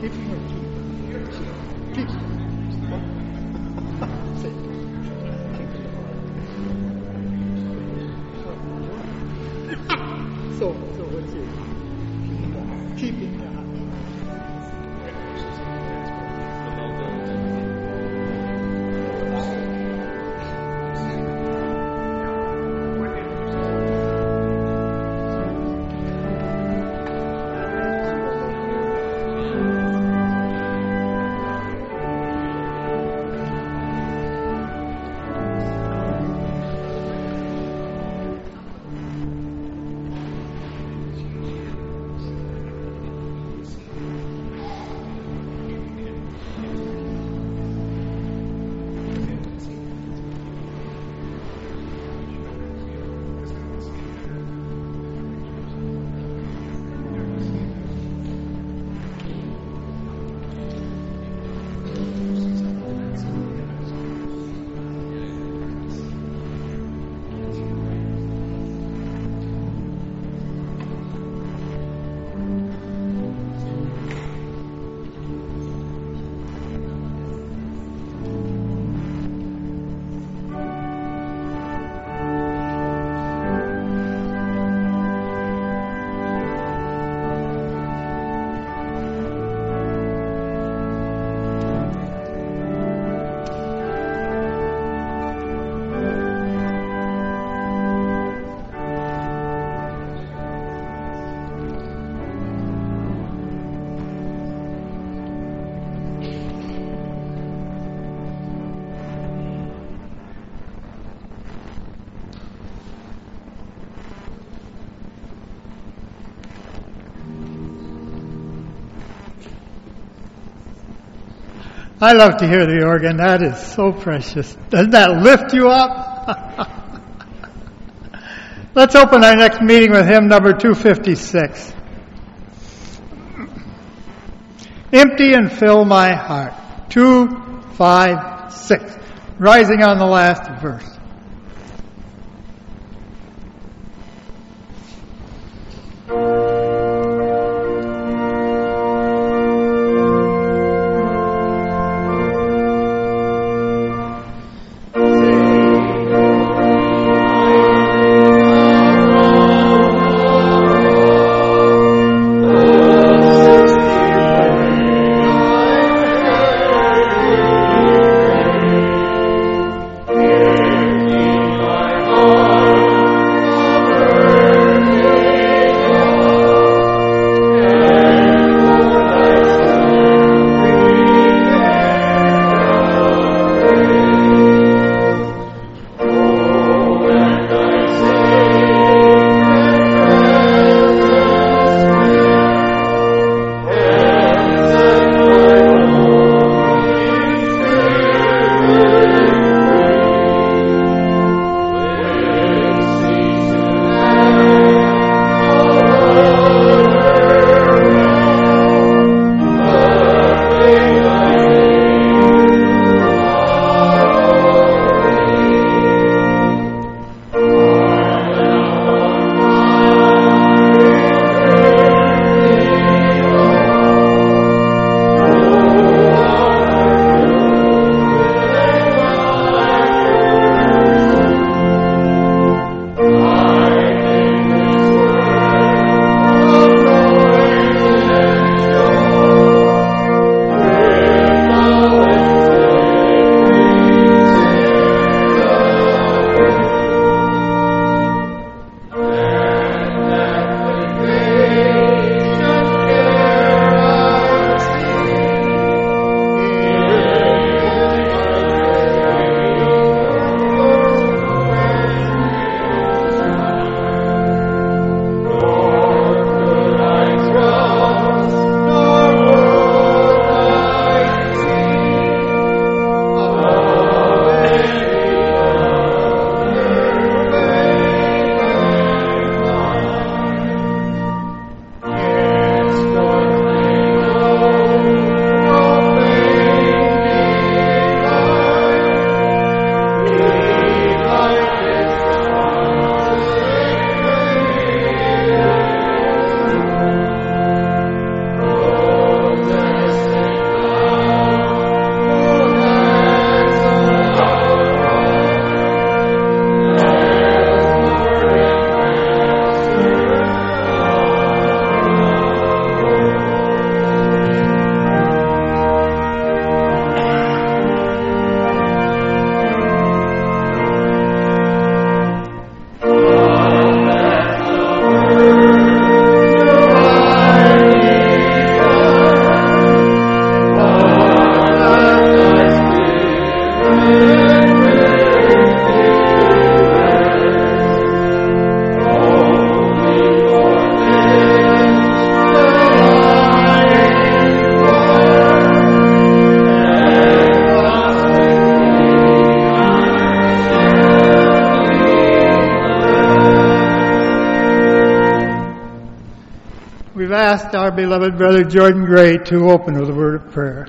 Keeping or keep? Say it. So what's it? Keeping God. I love to hear the organ. That is so precious. Doesn't that lift you up? Let's open our next meeting with hymn number 256. Empty and fill my heart. 2, 5, 6. Rising on the last verse. Yeah. asked our beloved brother Jordan Gray to open with a word of prayer.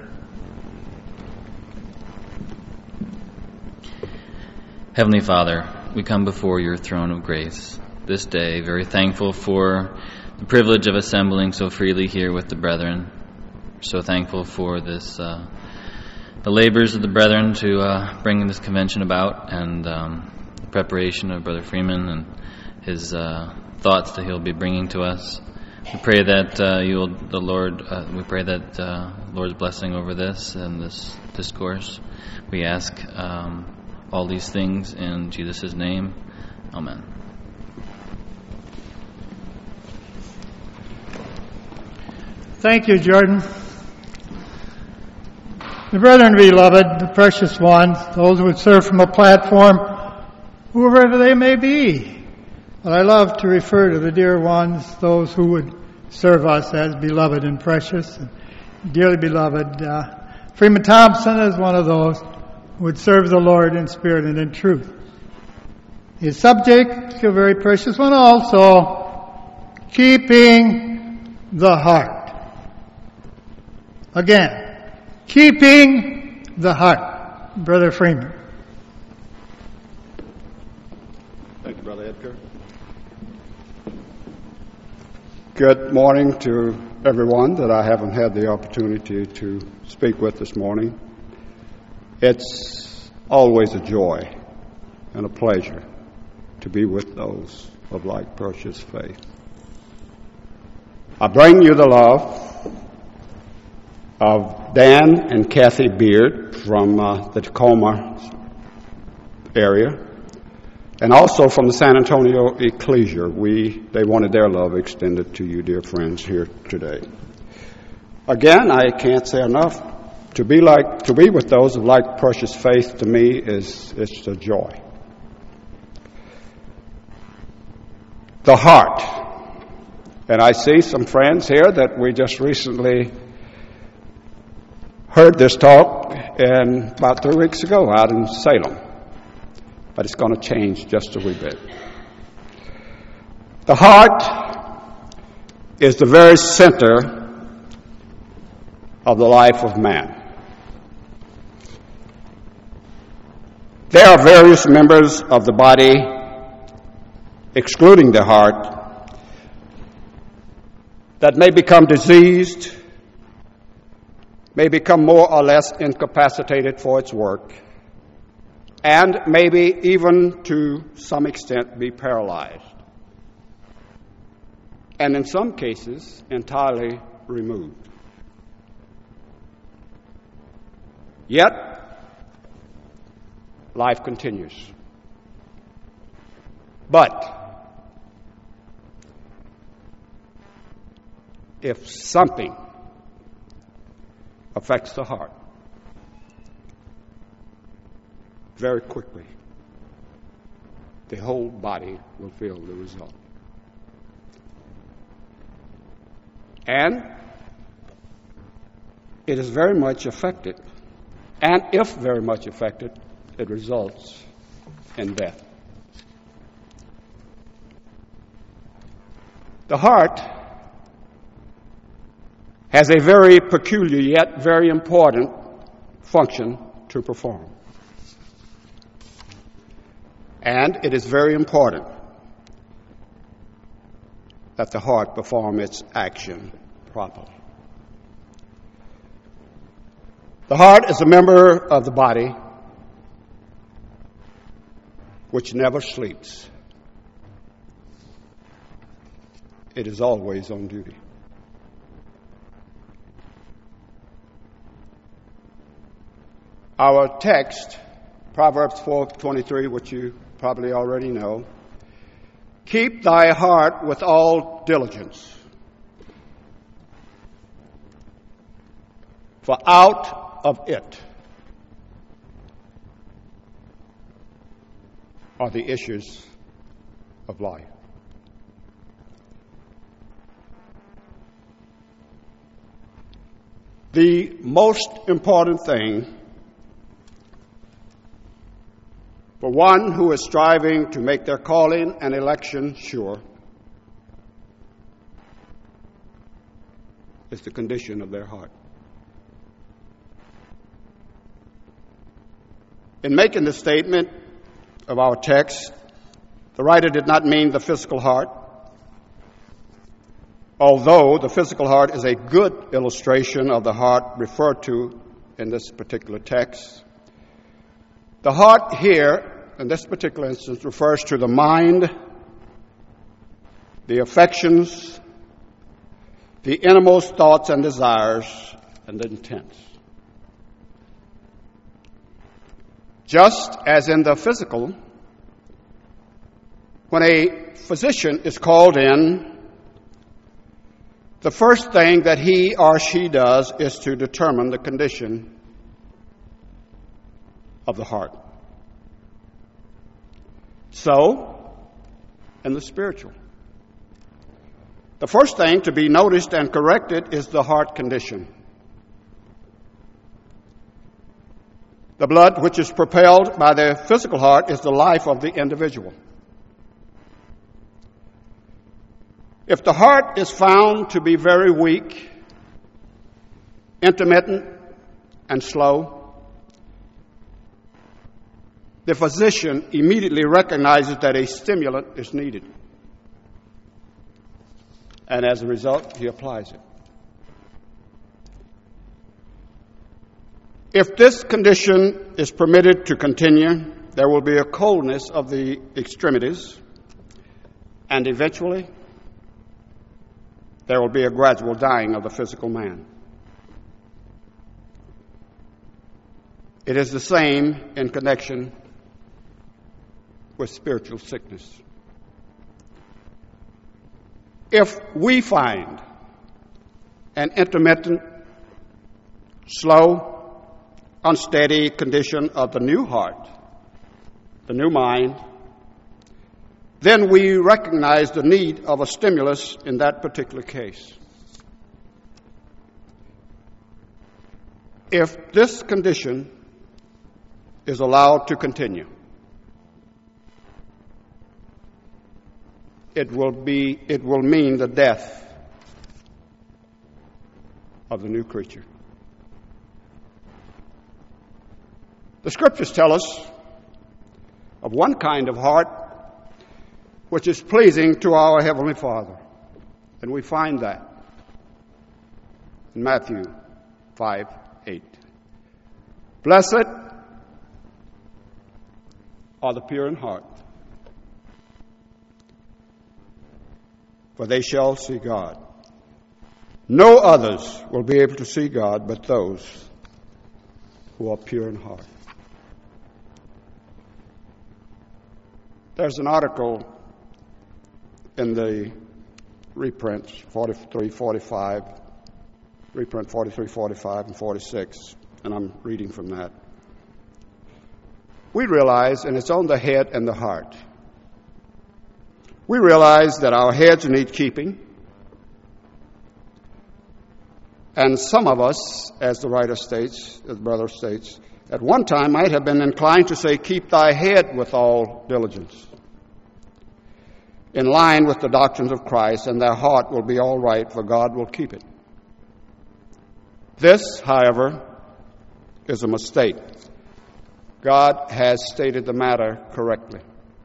Heavenly Father, we come before your throne of grace this day, very thankful for the privilege of assembling so freely here with the brethren. So thankful for this, the labors of the brethren to bring this convention about, and the preparation of Brother Freeman and his thoughts that he'll be bringing to us. We pray that we pray that Lord's blessing over this and this discourse. We ask all these things in Jesus' name. Amen. Thank you, Jordan. The brethren beloved, the precious ones, those who would serve from a platform, whoever they may be. But I love to refer to the dear ones, those who would serve us as beloved and precious and dearly beloved. Freeman Thompson is one of those who would serve the Lord in spirit and in truth. His subject, a very precious one also, keeping the heart. Again, keeping the heart. Brother Freeman. Thank you, Brother Edgar. Good morning to everyone that I haven't had the opportunity to speak with this morning. It's always a joy and a pleasure to be with those of like precious faith. I bring you the love of Dan and Kathy Beard from the Tacoma area, and also from the San Antonio Ecclesia. They wanted their love extended to you, dear friends, here today. Again, I can't say enough. To be with those of like precious faith, to me, it's a joy. The heart. And I see some friends here that we just recently heard this talk about 3 weeks ago out in Salem. But it's going to change just a wee bit. The heart is the very center of the life of man. There are various members of the body, excluding the heart, that may become diseased, may become more or less incapacitated for its work, and maybe even to some extent be paralyzed, and in some cases entirely removed. Yet, life continues. But if something affects the heart, very quickly, the whole body will feel the result. And it is very much affected. And if very much affected, it results in death. The heart has a very peculiar yet very important function to perform. And it is very important that the heart perform its action properly. The heart is a member of the body which never sleeps. It is always on duty. Our text, Proverbs 4:23, which you probably already know, keep thy heart with all diligence, for out of it are the issues of life. The most important thing for one who is striving to make their calling and election sure is the condition of their heart. In making the statement of our text, the writer did not mean the physical heart, although the physical heart is a good illustration of the heart referred to in this particular text. The heart here, in this particular instance, refers to the mind, the affections, the innermost thoughts and desires, and the intents. Just as in the physical, when a physician is called in, the first thing that he or she does is to determine the condition of the heart. So, in the spiritual, the first thing to be noticed and corrected is the heart condition. The blood which is propelled by the physical heart is the life of the individual. If the heart is found to be very weak, intermittent, and slow, the physician immediately recognizes that a stimulant is needed. And as a result, he applies it. If this condition is permitted to continue, there will be a coldness of the extremities, and eventually there will be a gradual dying of the physical man. It is the same in connection with spiritual sickness. If we find an intermittent, slow, unsteady condition of the new heart, the new mind, then we recognize the need of a stimulus in that particular case. If this condition is allowed to continue, it will mean the death of the new creature. The scriptures tell us of one kind of heart which is pleasing to our Heavenly Father. And we find that in Matthew 5:8. Blessed are the pure in heart, for they shall see God. No others will be able to see God but those who are pure in heart. There's an article in the reprints, 43, 45, reprint 43, 45, and 46, and I'm reading from that. We realize, and it's on the head and the heart, we realize that our heads need keeping, and some of us, as the writer states, as the brother states, at one time might have been inclined to say, keep thy head with all diligence, in line with the doctrines of Christ, and their heart will be all right, for God will keep it. This, however, is a mistake. God has stated the matter correctly.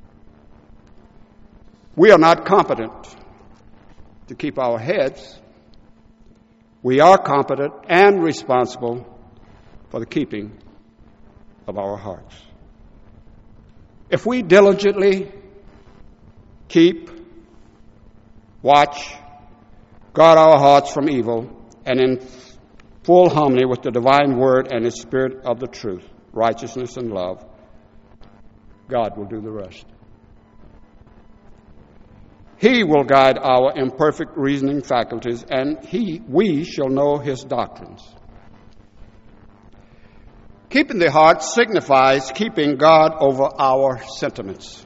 We are not competent to keep our heads. We are competent and responsible for the keeping of our hearts. If we diligently keep, watch, guard our hearts from evil, and in full harmony with the divine word and its spirit of the truth, righteousness and love, God will do the rest. He will guide our imperfect reasoning faculties, and we shall know his doctrines. Keeping the heart signifies keeping God over our sentiments.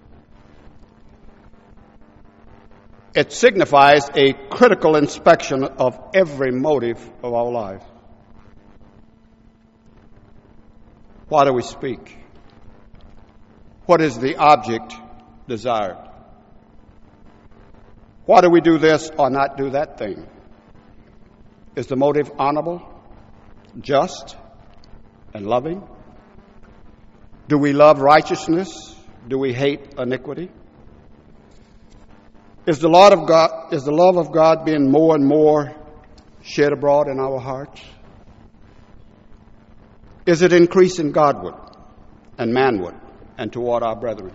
It signifies a critical inspection of every motive of our life. Why do we speak? What is the object desired? Why do we do this or not do that thing? Is the motive honorable, just, and loving? Do we love righteousness? Do we hate iniquity? Is the love of God being more and more shed abroad in our hearts? Is it increasing Godward and manward and toward our brethren?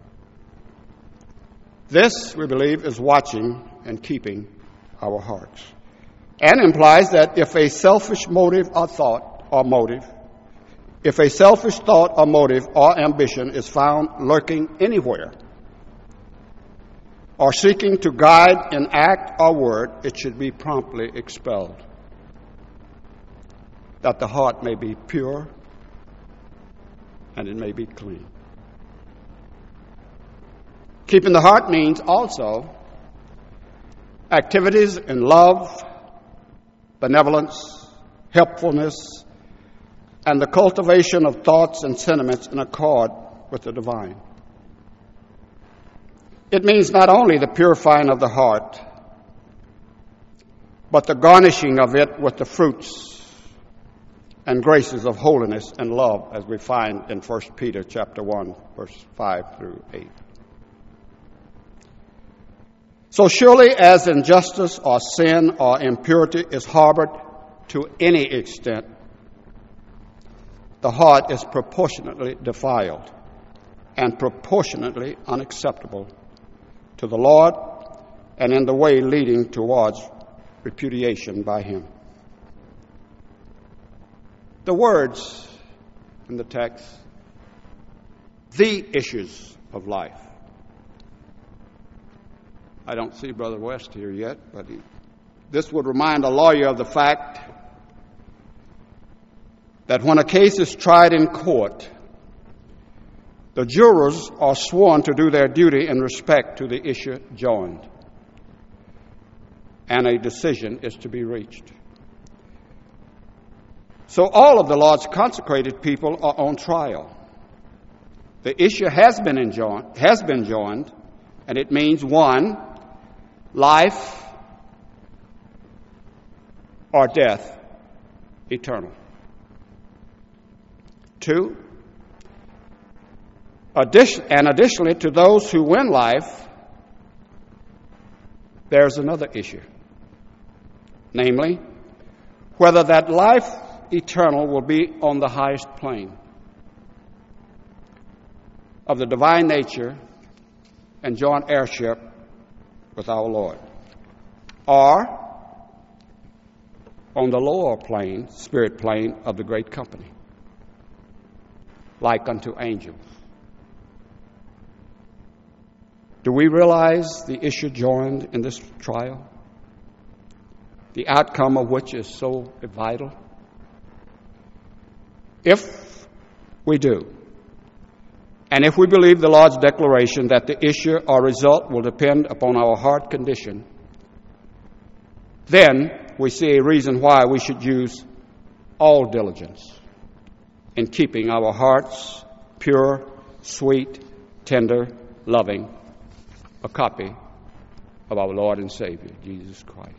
This, we believe, is watching and keeping our hearts, and implies that if a selfish motive or thought or motive, if a selfish thought or motive or ambition is found lurking anywhere or seeking to guide in act or word, it should be promptly expelled, that the heart may be pure and it may be clean. Keeping the heart means also activities in love, benevolence, helpfulness, and the cultivation of thoughts and sentiments in accord with the divine. It means not only the purifying of the heart, but the garnishing of it with the fruits and graces of holiness and love, as we find in 1 Peter chapter 1, verse 5 through 8. So surely as injustice or sin or impurity is harbored to any extent, the heart is proportionately defiled and proportionately unacceptable to the Lord and in the way leading towards repudiation by Him. The words in the text, the issues of life. I don't see Brother West here yet, but this would remind a lawyer of the fact that when a case is tried in court, the jurors are sworn to do their duty in respect to the issue joined, and a decision is to be reached. So all of the Lord's consecrated people are on trial. The issue has been joined, and it means 1, life or death, eternal. 2, additionally to those who win life, there's another issue, namely, whether that life eternal will be on the highest plane of the divine nature and joint heirship with our Lord, or on the lower plane, spirit plane of the great company, like unto angels. Do we realize the issue joined in this trial, the outcome of which is so vital? If we do, and if we believe the Lord's declaration that the issue or result will depend upon our heart condition, then we see a reason why we should use all diligence in keeping our hearts pure, sweet, tender, loving, a copy of our Lord and Savior, Jesus Christ.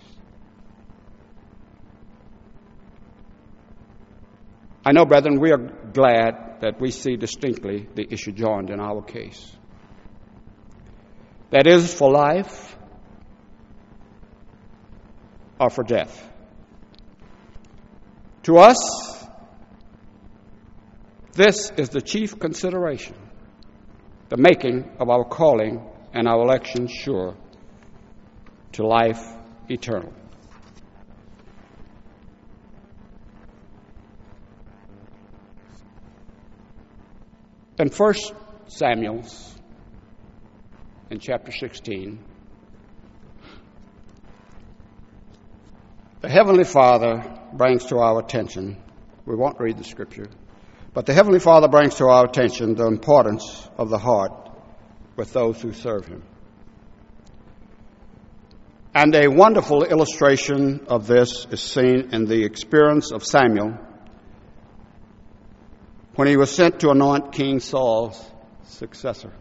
I know, brethren, we are glad that we see distinctly the issue joined in our case. That is, for life or for death. To us, this is the chief consideration, the making of our calling and our election sure to life eternal. In 1 Samuel, in chapter 16, the Heavenly Father brings to our attention, we won't read the scripture, but the Heavenly Father brings to our attention the importance of the heart with those who serve Him. And a wonderful illustration of this is seen in the experience of Samuel when he was sent to anoint King Saul's successor.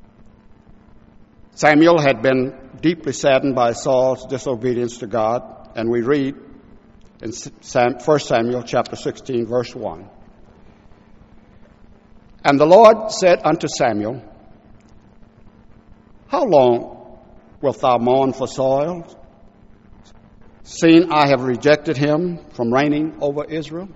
Samuel had been deeply saddened by Saul's disobedience to God and we read in 1 Samuel chapter 16, verse 1. And the Lord said unto Samuel, How long wilt thou mourn for Saul, seeing I have rejected him from reigning over Israel?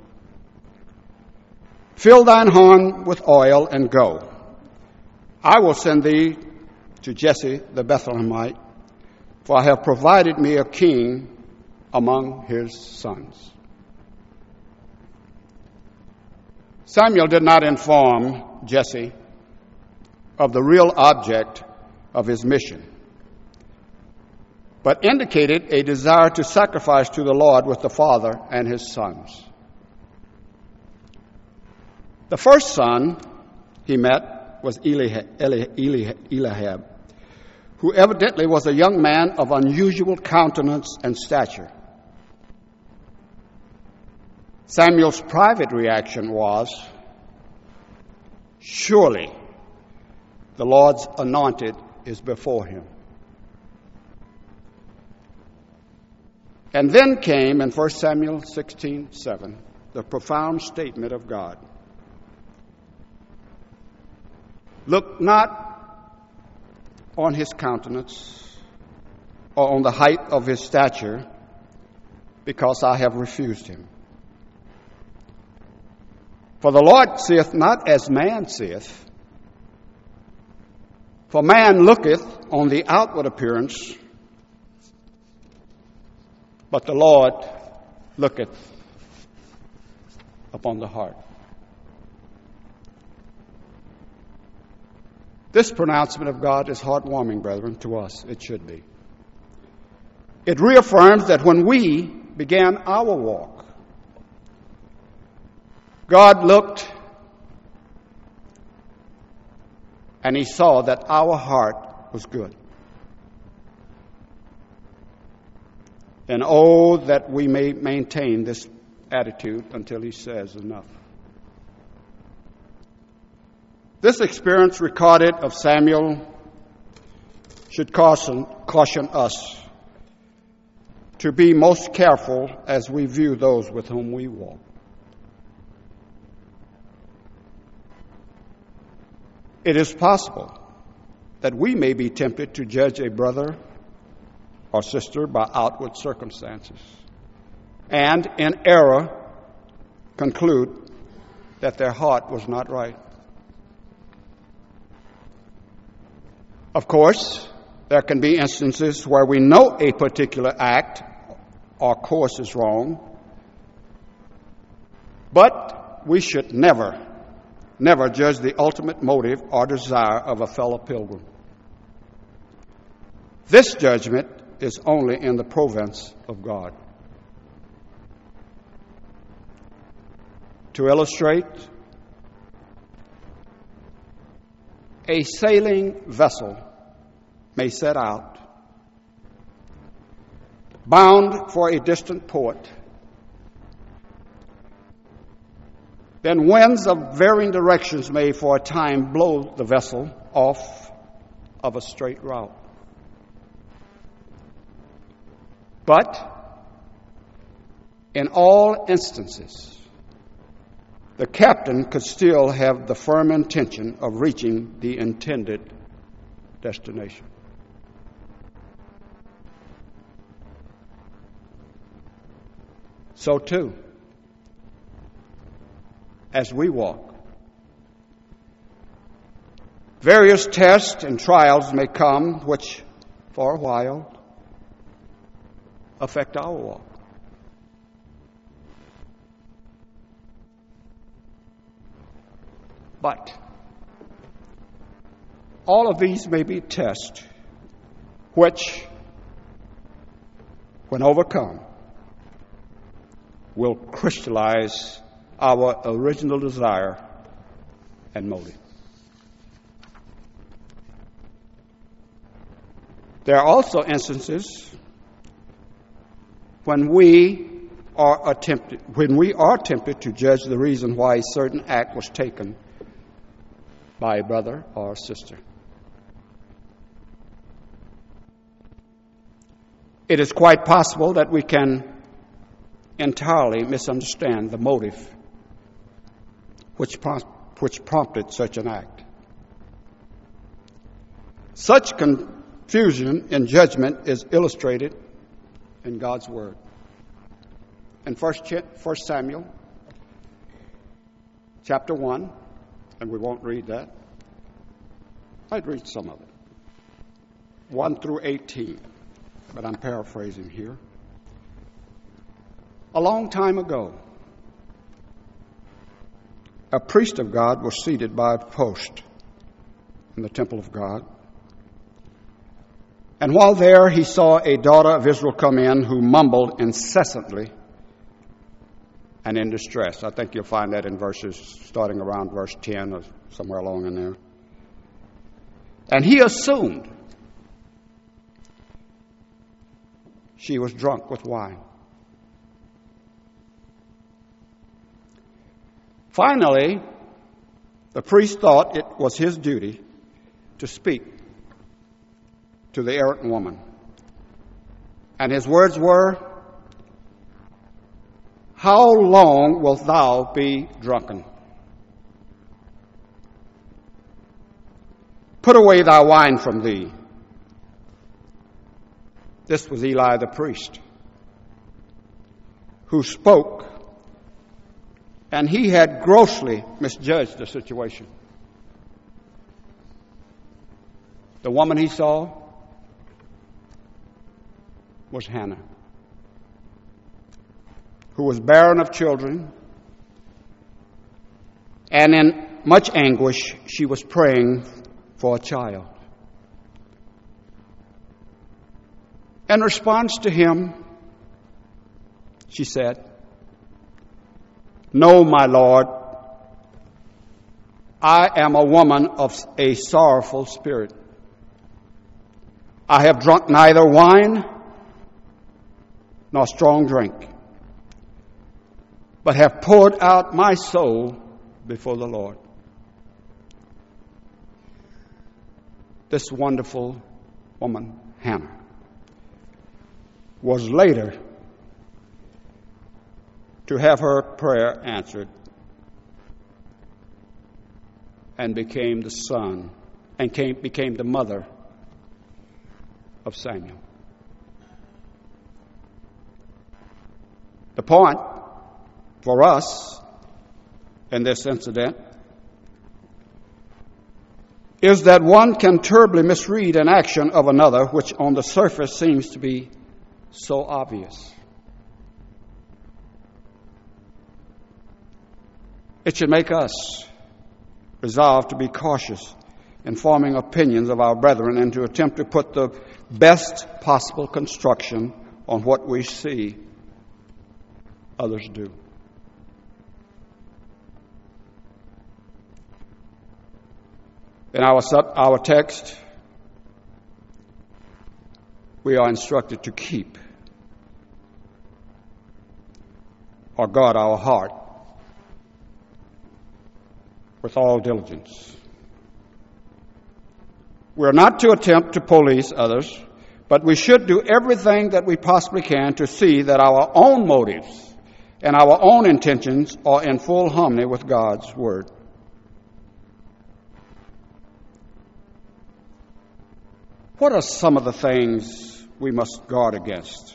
Fill thine horn with oil and go. I will send thee to Jesse the Bethlehemite, for I have provided me a king among his sons. Samuel did not inform Jesse of the real object of his mission, but indicated a desire to sacrifice to the Lord with the father and his sons. The first son he met was Eliab, who evidently was a young man of unusual countenance and stature. Samuel's private reaction was, Surely the Lord's anointed is before him. And then came in 1 Samuel 16:7 the profound statement of God. Look not on his countenance or on the height of his stature, because I have refused him. For the Lord seeth not as man seeth. For man looketh on the outward appearance, but the Lord looketh upon the heart. This pronouncement of God is heartwarming, brethren, to us. It should be. It reaffirms that when we began our walk, God looked and he saw that our heart was good. And oh, that we may maintain this attitude until he says enough. This experience recorded of Samuel should caution us to be most careful as we view those with whom we walk. It is possible that we may be tempted to judge a brother or sister by outward circumstances and, in error, conclude that their heart was not right. Of course, there can be instances where we know a particular act or course is wrong, but we should never judge the ultimate motive or desire of a fellow pilgrim. This judgment is only in the province of God. To illustrate, a sailing vessel may set out, bound for a distant port. Then winds of varying directions may for a time blow the vessel off of a straight route. But in all instances, the captain could still have the firm intention of reaching the intended destination. So too, as we walk, various tests and trials may come which, for a while, affect our walk. But all of these may be tests which, when overcome, will crystallize our original desire and motive. There are also instances when we are tempted to judge the reason why a certain act was taken by a brother or a sister. it is quite possible that we can entirely misunderstand the motive which prompted such an act. Such confusion in judgment is illustrated in God's Word. In 1 Samuel chapter 1, and we won't read that. I'd read some of it. 1 through 18, but I'm paraphrasing here. A long time ago, a priest of God was seated by a post in the temple of God. And while there, he saw a daughter of Israel come in who mumbled incessantly and in distress. I think you'll find that in verses starting around verse 10 or somewhere along in there. And he assumed she was drunk with wine. Finally, the priest thought it was his duty to speak to the errant woman. And his words were, "How long wilt thou be drunken? Put away thy wine from thee." This was Eli the priest, who spoke, and he had grossly misjudged the situation. The woman he saw was Hannah, who was barren of children, and in much anguish she was praying for a child. In response to him, she said, "No, my Lord, I am a woman of a sorrowful spirit. I have drunk neither wine nor strong drink, but have poured out my soul before the Lord." This wonderful woman, Hannah, was later to have her prayer answered and became the son and became the mother of Samuel. The point for us in this incident is that one can terribly misread an action of another which on the surface seems to be so obvious. It should make us resolve to be cautious in forming opinions of our brethren and to attempt to put the best possible construction on what we see others do. In our text, we are instructed to keep or guard our heart with all diligence. We are not to attempt to police others, but we should do everything that we possibly can to see that our own motives and our own intentions are in full harmony with God's Word. What are some of the things we must guard against?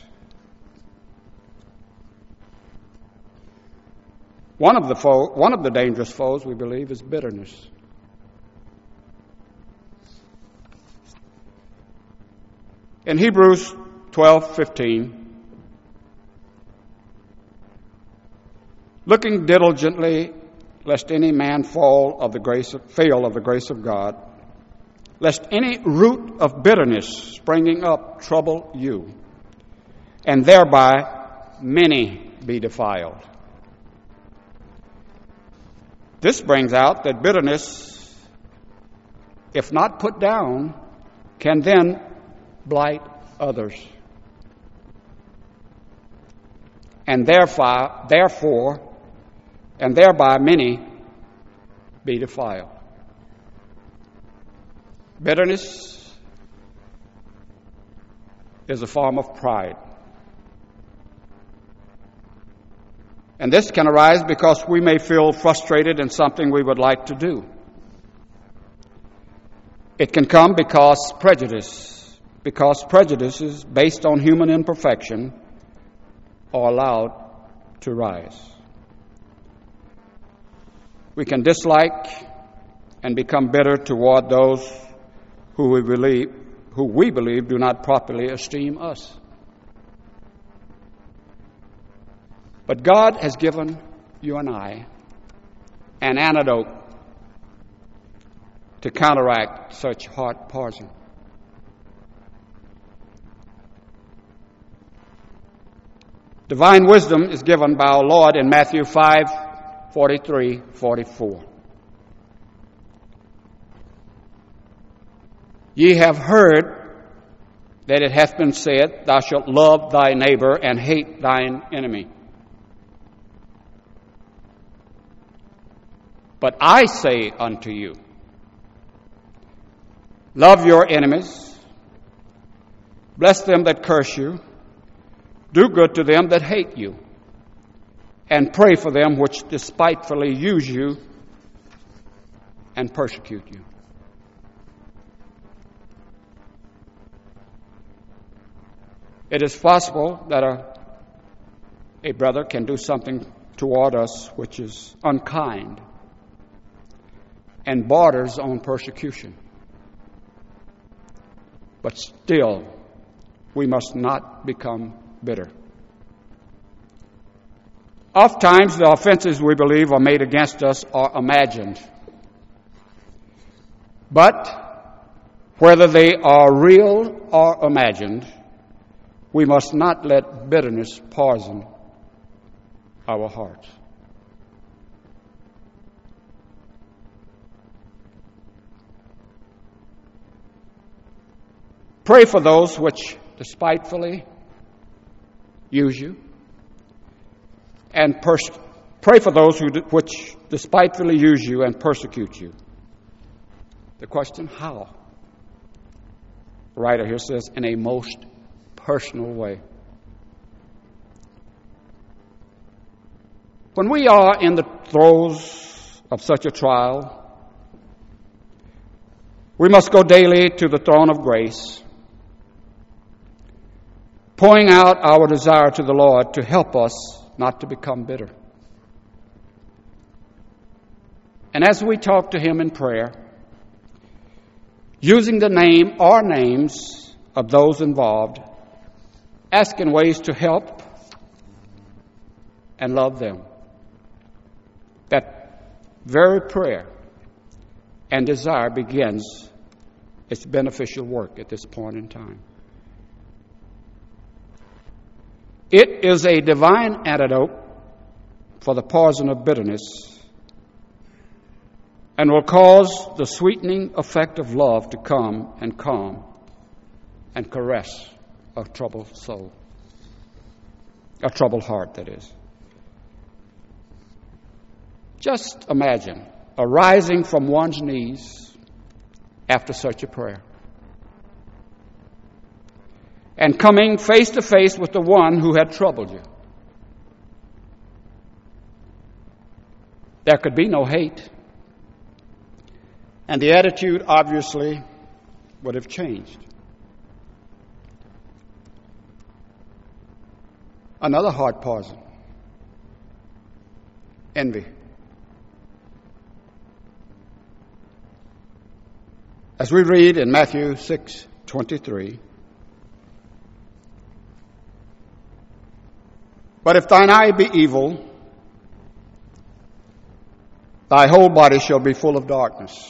One of the dangerous foes, we believe, is bitterness. In Hebrews 12:15, looking diligently lest any man fail of the grace of God, lest any root of bitterness springing up trouble you, and thereby many be defiled. This brings out that bitterness, if not put down, can then blight others, and therefore, and thereby many be defiled. Bitterness is a form of pride. And this can arise because we may feel frustrated in something we would like to do. It can come because prejudices based on human imperfection are allowed to rise. We can dislike and become bitter toward those who we believe do not properly esteem us. But God has given you and I an antidote to counteract such heart poison. Divine wisdom is given by our Lord in Matthew 5:43-44. Ye have heard that it hath been said, Thou shalt love thy neighbor and hate thine enemy. But I say unto you, love your enemies, bless them that curse you, do good to them that hate you, and pray for them which despitefully use you and persecute you. It is possible that a brother can do something toward us which is unkind and borders on persecution. But still, we must not become bitter. Oftentimes, the offenses we believe are made against us are imagined. But whether they are real or imagined, we must not let bitterness poison our hearts. Pray for those which despitefully use you, and pray for those which despitefully use you and persecute you. The question, how? The writer here says, in a most personal way. When we are in the throes of such a trial, we must go daily to the throne of grace, pouring out our desire to the Lord to help us not to become bitter. And as we talk to Him in prayer, using the name or names of those involved, asking ways to help and love them, that very prayer and desire begins its beneficial work at this point in time. It is a divine antidote for the poison of bitterness and will cause the sweetening effect of love to come and calm and caress a troubled soul, a troubled heart, that is. Just imagine arising from one's knees after such a prayer and coming face to face with the one who had troubled you. There could be no hate, and the attitude obviously would have changed. Another heart poison, envy. As we read in Matthew 6:23, but if thine eye be evil, thy whole body shall be full of darkness.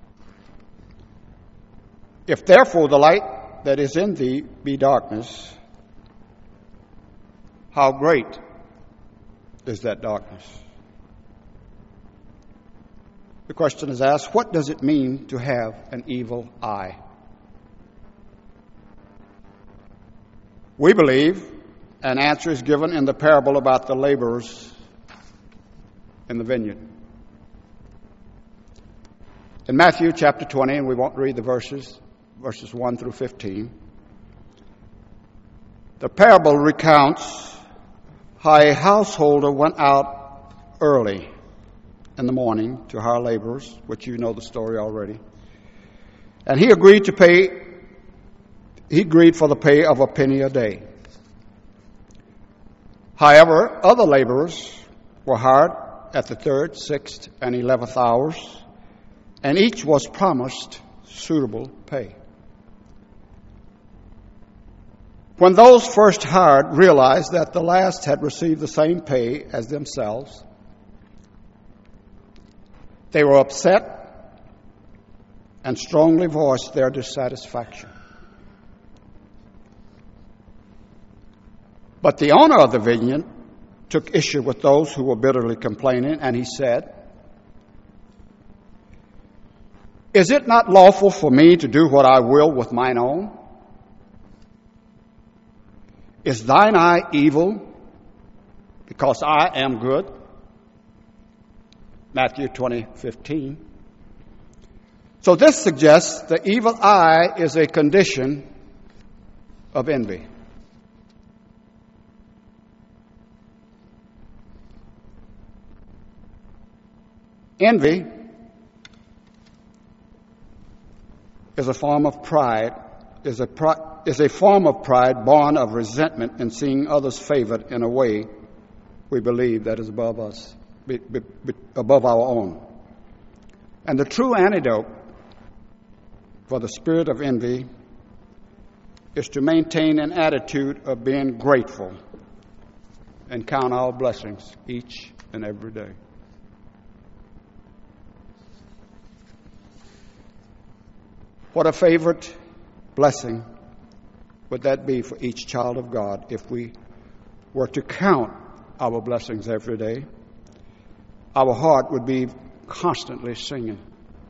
If therefore the light that is in thee be darkness, how great is that darkness? The question is asked, what does it mean to have an evil eye? We believe an answer is given in the parable about the laborers in the vineyard. In Matthew chapter 20, and we won't read the verses 1 through 15, The parable recounts how a householder went out early in the morning to hire laborers, which you know the story already. And he agreed for the pay of a penny a day. However, other laborers were hired at the 3rd, 6th, and 11th hours, and each was promised suitable pay. When those first hired realized that the last had received the same pay as themselves, they were upset and strongly voiced their dissatisfaction. But the owner of the vineyard took issue with those who were bitterly complaining, and he said, "Is it not lawful for me to do what I will with mine own? Is thine eye evil because I am good?" Matthew 20:15. So this suggests the evil eye is a condition of envy. Envy is a form of pride, is a form of pride born of resentment in seeing others favored in a way we believe that is above us, above our own. And the true antidote for the spirit of envy is to maintain an attitude of being grateful and count our blessings each and every day. What a favorite blessing would that be for each child of God if we were to count our blessings every day? Our heart would be constantly singing.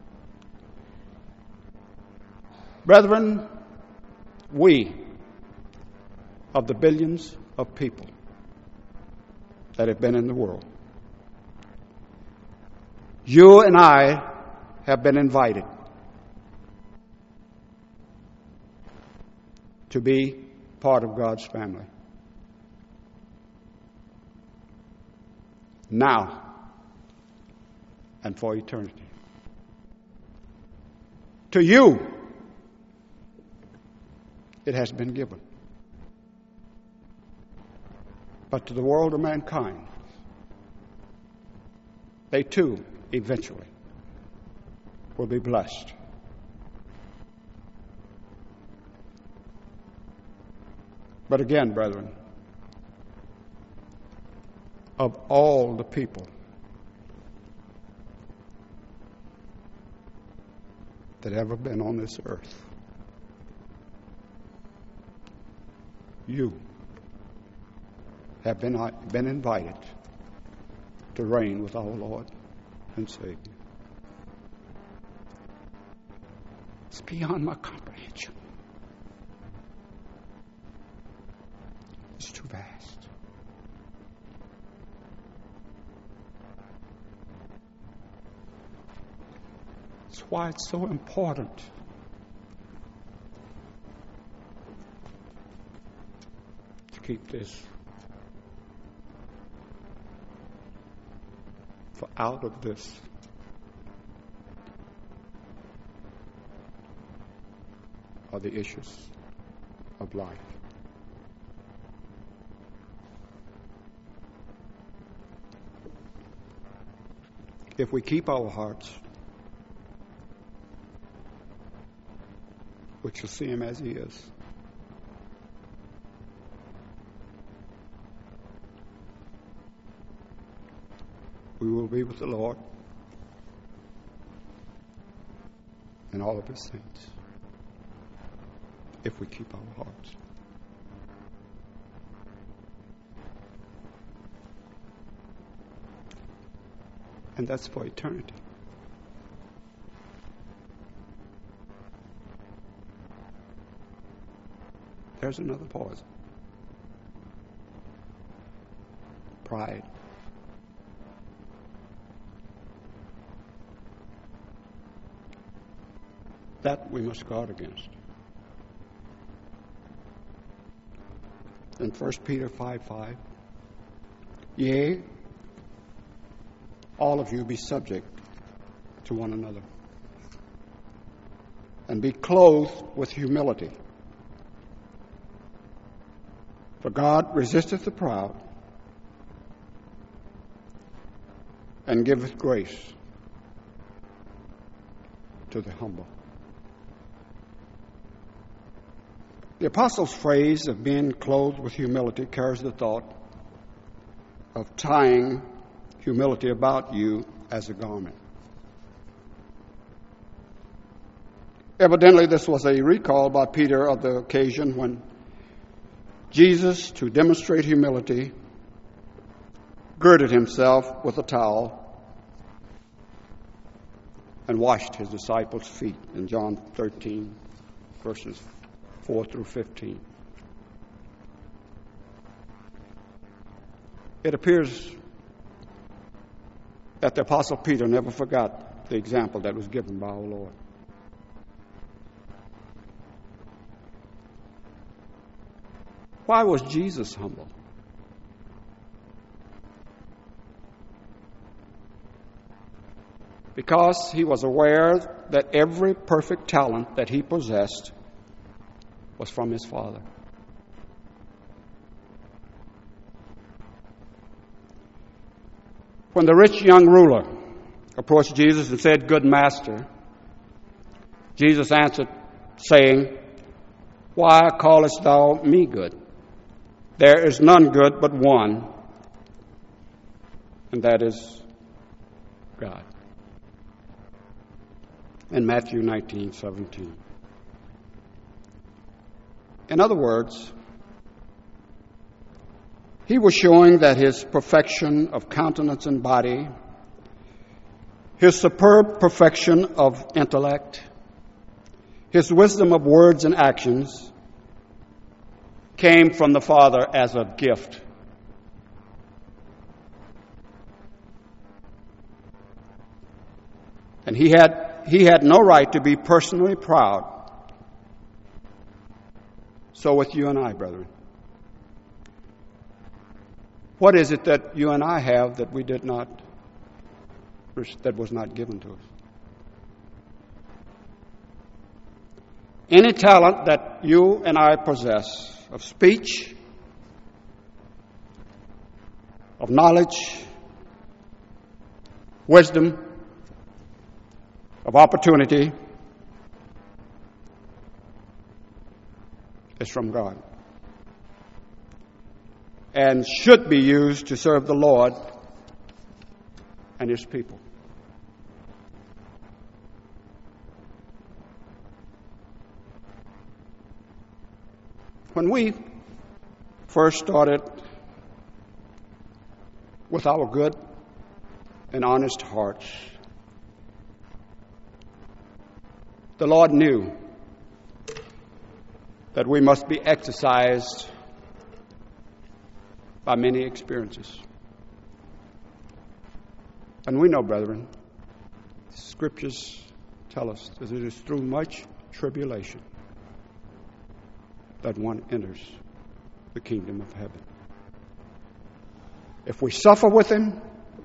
Brethren, we, of the billions of people that have been in the world, you and I have been invited to be part of God's family. Now and for eternity. To you, it has been given. But to the world of mankind, they too, eventually, will be blessed. But again, brethren, of all the people that ever been on this earth, you have been invited to reign with our Lord and Savior. It's beyond my comprehension. It's too vast. That's why it's so important to keep this. For out of this are the issues of life. If we keep our hearts, we shall see Him as He is. We will be with the Lord and all of His saints if we keep our hearts. And that's for eternity. There's another poison. Pride. That we must guard against. in 1 Peter 5:5, yea, all of you be subject to one another, and be clothed with humility. For God resisteth the proud, and giveth grace to the humble. The apostle's phrase of being clothed with humility carries the thought of tying humility about you as a garment. Evidently, this was a recall by Peter of the occasion when Jesus, to demonstrate humility, girded himself with a towel and washed his disciples' feet in John 13, verses 4 through 15. It appears that the Apostle Peter never forgot the example that was given by our Lord. Why was Jesus humble? Because he was aware that every perfect talent that he possessed was from his Father. When the rich young ruler approached Jesus and said, "Good master," Jesus answered, saying, "Why callest thou me good? There is none good but one, and that is God." In Matthew 19:17. In other words, he was showing that his perfection of countenance and body, his superb perfection of intellect, his wisdom of words and actions came from the Father as a gift. And he had no right to be personally proud. So with you and I, brethren, what is it that you and I have that that was not given to us? Any talent that you and I possess of speech, of knowledge, wisdom, of opportunity, is from God and should be used to serve the Lord and His people. When we first started with our good and honest hearts, the Lord knew that we must be exercised by many experiences. And we know, brethren, Scriptures tell us that it is through much tribulation that one enters the kingdom of heaven. If we suffer with Him,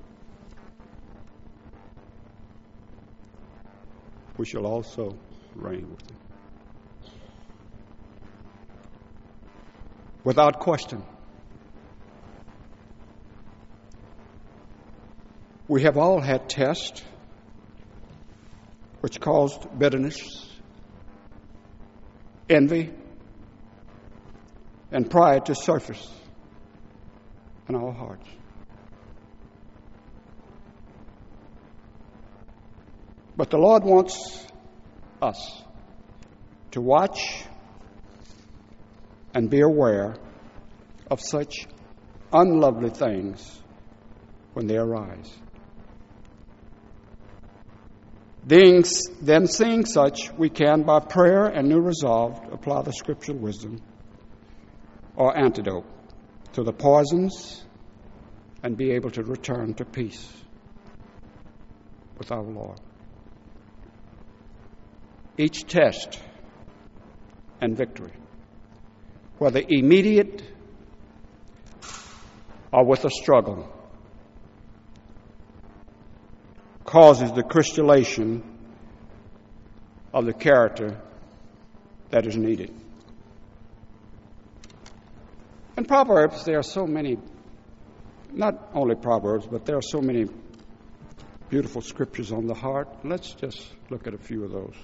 we shall also reign with Him. Without question, we have all had tests which caused bitterness, envy, and pride to surface in our hearts. But the Lord wants us to watch and be aware of such unlovely things when they arise. Then seeing such, we can, by prayer and new resolve, apply the scriptural wisdom or antidote to the poisons and be able to return to peace with our Lord. Each test and victory, whether immediate or with a struggle causes the crystallization of the character that is needed. In Proverbs, there are so many, not only Proverbs, but there are so many beautiful scriptures on the heart. Let's just look at a few of those.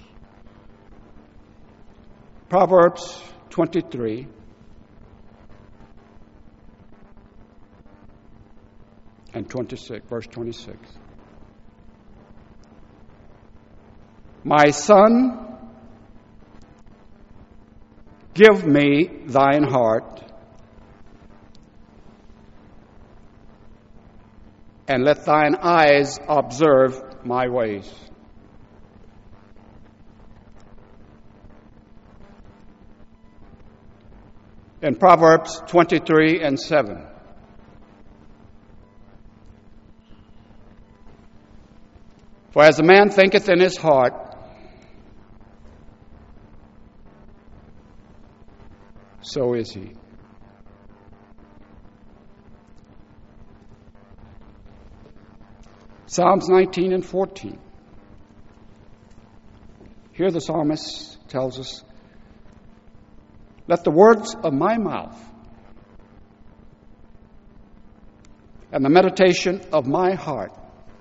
Proverbs 23. And 26, verse 26. My son, give me thine heart, and let thine eyes observe my ways. In Proverbs 23 and 7. For as a man thinketh in his heart, so is he. Psalms 19 and 14. Here the psalmist tells us, let the words of my mouth and the meditation of my heart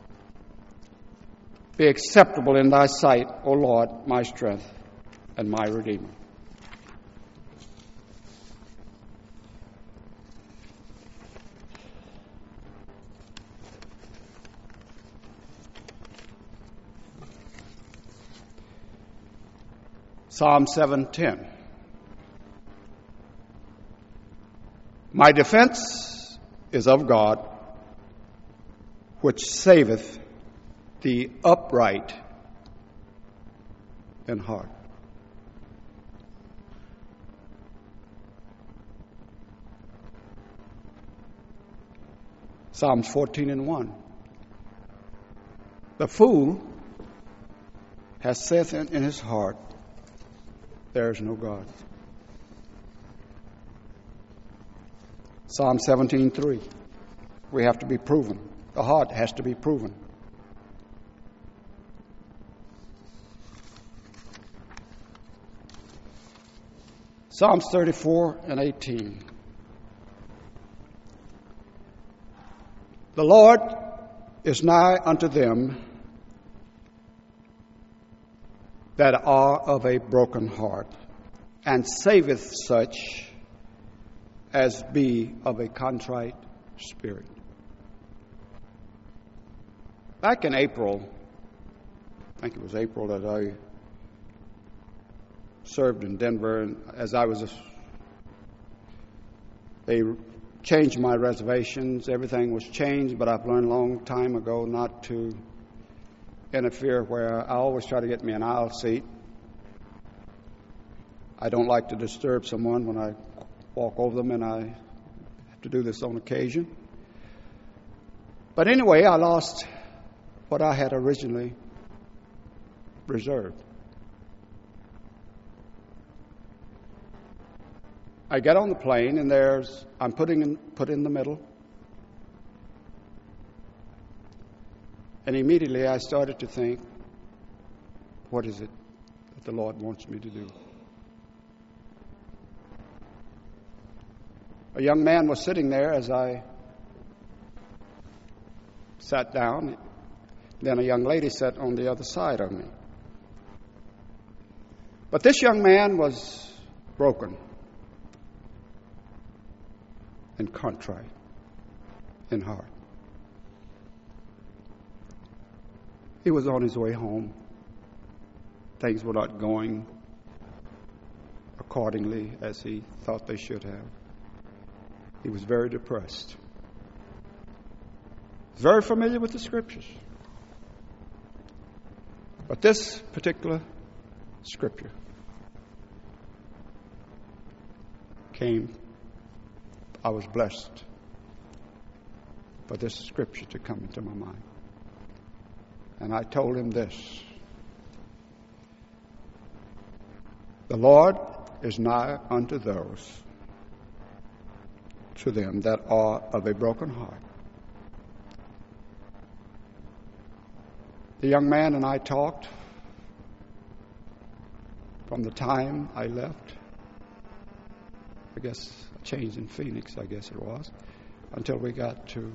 be acceptable in thy sight, O Lord, my strength and my Redeemer. Psalm 7:10. My defense is of God, which saveth the upright in heart. Psalms 14 and 1. The fool has said in his heart, there is no God. Psalm 17:3. We have to be proven. The heart has to be proven. Psalms 34 and 18. The Lord is nigh unto them that are of a broken heart, and saveth such as be of a contrite spirit. Back in April, I think it was April that I served in Denver, and as I was, they changed my reservations. Everything was changed, but I've learned a long time ago not to interfere where I always try to get me an aisle seat. I don't like to disturb someone when I walk over them, and I have to do this on occasion. But anyway, I lost what I had originally reserved. I get on the plane, and I'm put in the middle. And immediately I started to think, what is it that the Lord wants me to do? A young man was sitting there as I sat down. Then a young lady sat on the other side of me. But this young man was broken and contrite in heart. He was on his way home. Things were not going accordingly as he thought they should have. He was very depressed. Very familiar with the scriptures. But this particular scripture came, I was blessed for this scripture to come into my mind. And I told him this: the Lord is nigh unto those to them that are of a broken heart. The young man and I talked from the time I left, I guess a change in Phoenix, I guess it was, until we got to,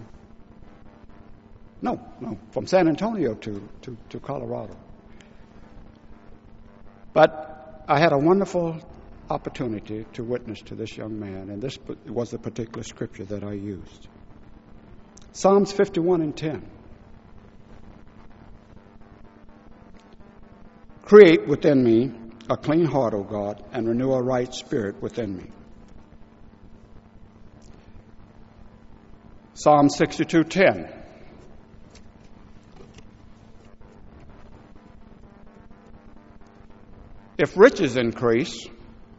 from San Antonio to Colorado. But I had a wonderful opportunity to witness to this young man, and this was the particular scripture that I used. Psalms 51:10. Create within me a clean heart, O God, and renew a right spirit within me. Psalm 62:10. If riches increase,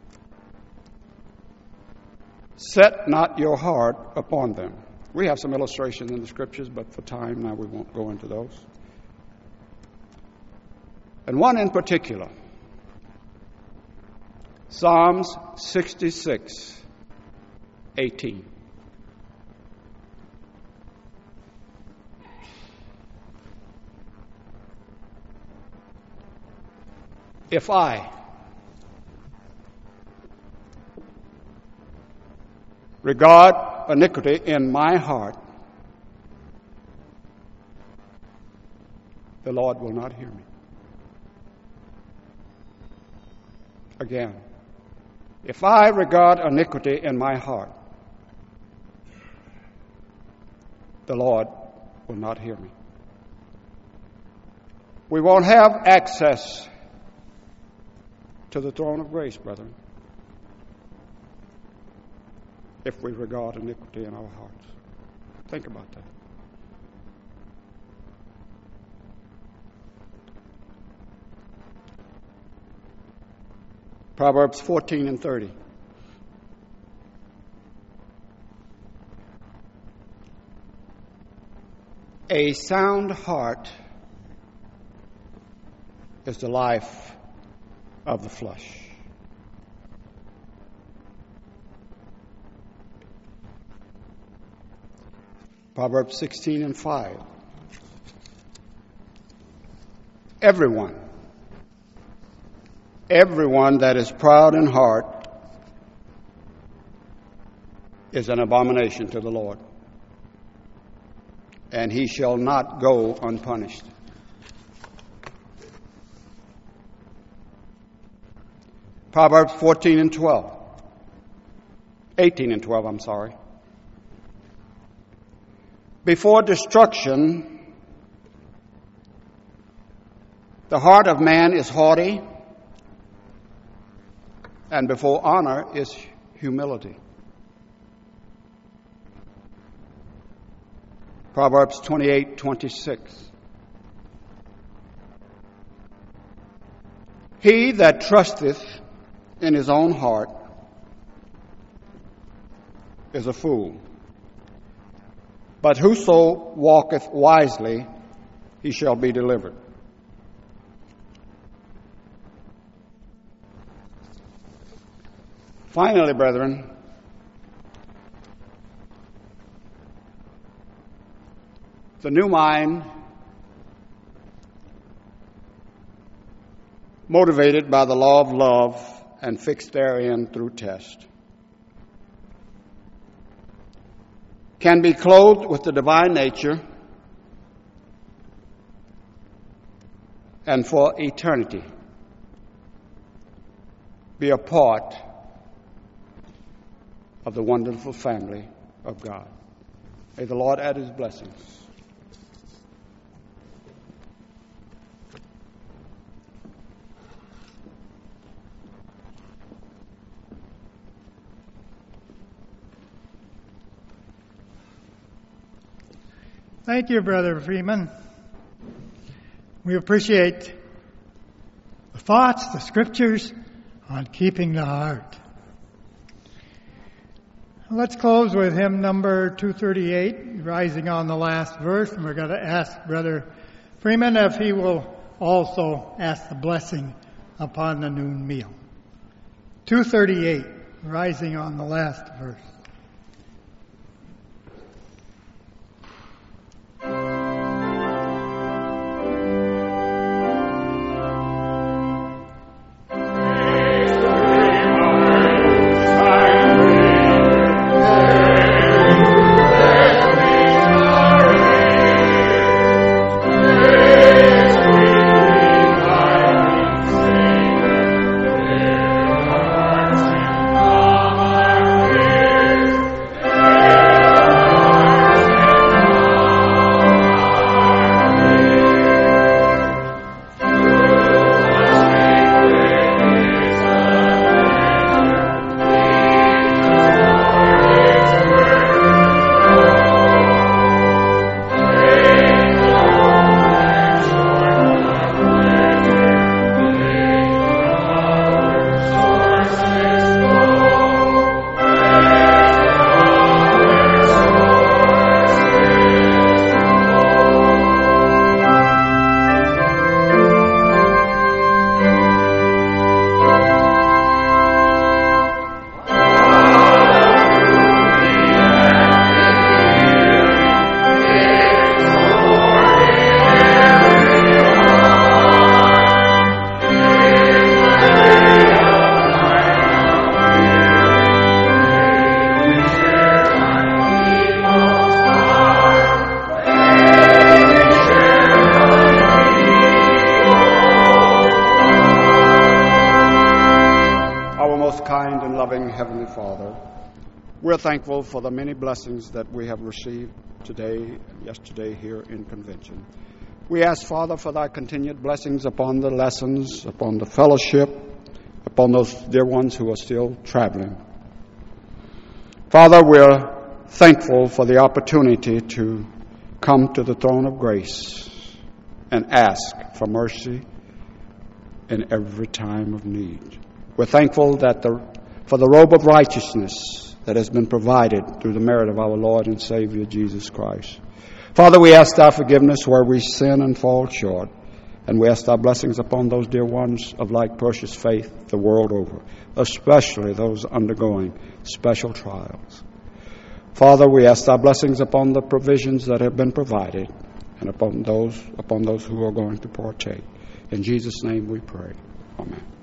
set not your heart upon them. We have some illustrations in the scriptures, but for time now we won't go into those. And one in particular, Psalms 66:18. If I regard iniquity in my heart, the Lord will not hear me. Again, if I regard iniquity in my heart, the Lord will not hear me. We won't have access to the throne of grace, brethren, if we regard iniquity in our hearts. Think about that. Proverbs 14:30. A sound heart is the life of the flesh. Proverbs 16:5. Everyone that is proud in heart is an abomination to the Lord, and he shall not go unpunished. Proverbs 18:12. Before destruction, the heart of man is haughty, and before honor is humility. Proverbs 28:26. He that trusteth in his own heart is a fool, but whoso walketh wisely, he shall be delivered. Finally, brethren, the new mind, motivated by the law of love and fixed therein through test, can be clothed with the divine nature and for eternity be a part of the wonderful family of God. May the Lord add his blessings. Thank you, Brother Freeman. We appreciate the thoughts, the scriptures on keeping the heart. Let's close with hymn number 238, rising on the last verse, and we're going to ask Brother Freeman if he will also ask the blessing upon the noon meal. 238, rising on the last verse. loving Heavenly Father, we're thankful for the many blessings that we have received today and yesterday here in convention. We ask, Father, for thy continued blessings upon the lessons, upon the fellowship, upon those dear ones who are still traveling. Father, we're thankful for the opportunity to come to the throne of grace and ask for mercy in every time of need. We're thankful for the robe of righteousness that has been provided through the merit of our Lord and Savior, Jesus Christ. Father, we ask thy forgiveness where we sin and fall short, and we ask thy blessings upon those dear ones of like precious faith the world over, especially those undergoing special trials. Father, we ask thy blessings upon the provisions that have been provided and upon those who are going to partake. In Jesus' name we pray. Amen.